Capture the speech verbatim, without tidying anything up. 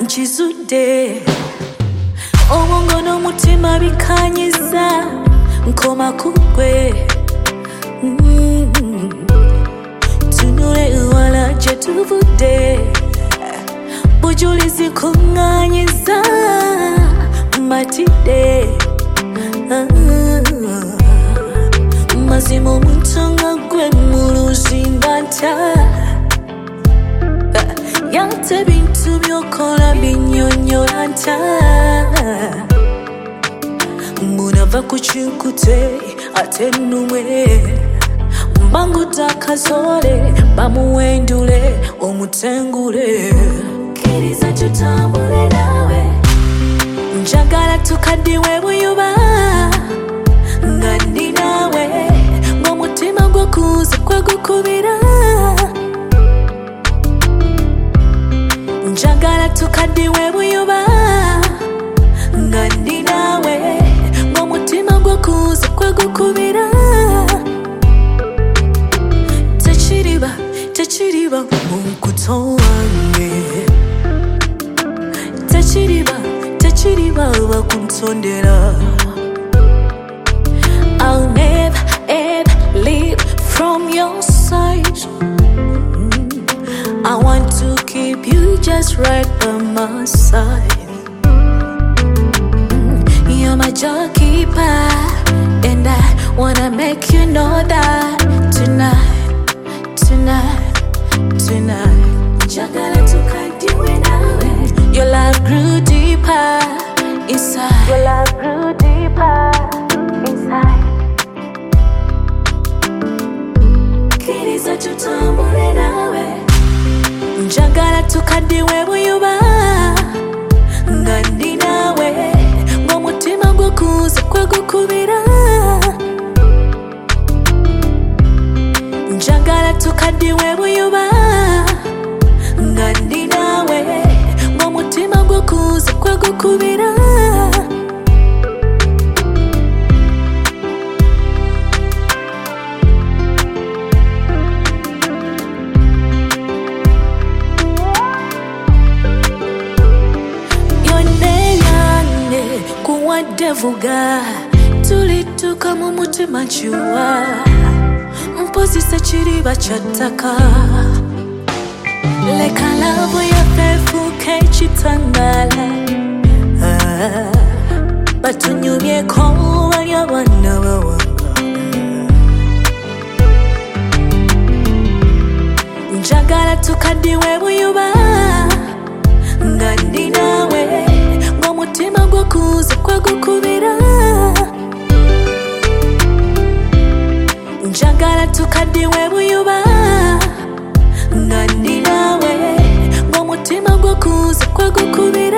nkizudde obwongo n'omutima bikanyiza nkoma kugwe mm. Tunule ewala gye tuvudde bujulizi kuŋŋaanyiza mmatidde ah. Mazima omuntu nga gwe mu luzinda nta yate bintu byokola binnyonnyola nta munava ku kinkute ate nnumwe mbangudde akazoole bamuwendule omutengule kkiriza tutambule naawe njagala tukaddiwe buyuba nga ndi naawe ng'omutima gwokuuza kwegukubira njagala tukaddiwe buyuba nga ndi naawe ng'omutima gwokuuza kwegukubira tekiriba tekiriba mu nkuto wange tekiriba tekiriba bakuntondera I'll never ever leave from your side I want to keep you just right by my side You're my joykeeper and I wanna make you know that tonight, tonight, tonight Jagala tukadiwe nawe Your love grew deeper inside Your love grew deeper inside Kiriza tutambule nawe njagala tukaddiwe buyuba nga ndi naawe ng'omutima gwokuuza kwegukubira njagala tukaddiwe buyuba nga ndi naawe ng'omutima gwokuuza kwegukubira Devuga tulituka mu mutima nkyuwa mpozisa kiriba kyattaka leka laavu yaffe efuuka ekitangala ah, batunyumyeko bali abaana bawanga njagala tukaddiwe buyuba nga ndi naawe ng'omutima gwokuuza kwegukubira njagala tukaddiwe buyuba nga ndi naawe ng'omutima gwokuuza kwegukubira